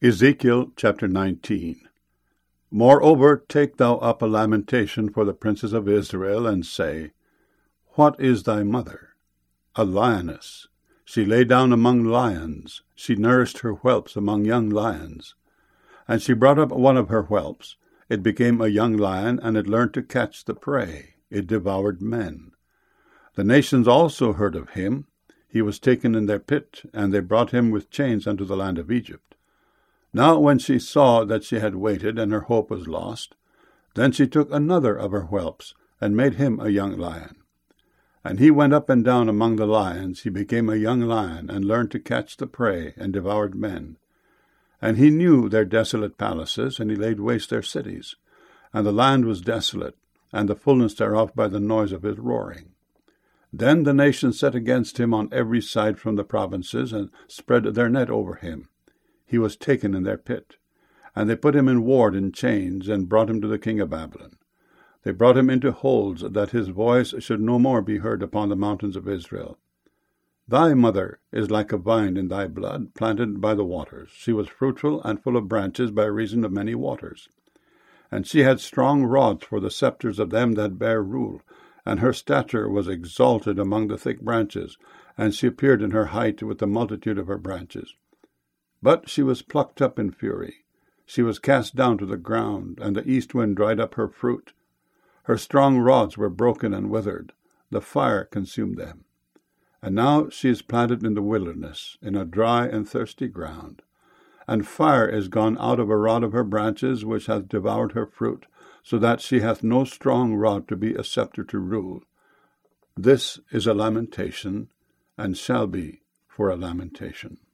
Ezekiel chapter 19. Moreover, take thou up a lamentation for the princes of Israel, and say, What is thy mother? A lioness. She lay down among lions. She nourished her whelps among young lions. And she brought up one of her whelps. It became a young lion, and it learned to catch the prey. It devoured men. The nations also heard of him. He was taken in their pit, and they brought him with chains unto the land of Egypt. Now when she saw that she had waited, and her hope was lost, then she took another of her whelps, and made him a young lion. And he went up and down among the lions. He became a young lion, and learned to catch the prey, and devoured men. And he knew their desolate palaces, and he laid waste their cities. And the land was desolate, and the fullness thereof by the noise of his roaring. Then the nations set against him on every side from the provinces, and spread their net over him. He was taken in their pit. And they put him in ward in chains, and brought him to the king of Babylon. They brought him into holds, that his voice should no more be heard upon the mountains of Israel. Thy mother is like a vine in thy blood, planted by the waters. She was fruitful and full of branches by reason of many waters. And she had strong rods for the scepters of them that bear rule, and her stature was exalted among the thick branches, and she appeared in her height with the multitude of her branches. But she was plucked up in fury. She was cast down to the ground, and the east wind dried up her fruit. Her strong rods were broken and withered. The fire consumed them. And now she is planted in the wilderness, in a dry and thirsty ground. And fire is gone out of a rod of her branches, which hath devoured her fruit, so that she hath no strong rod to be a scepter to rule. This is a lamentation, and shall be for a lamentation.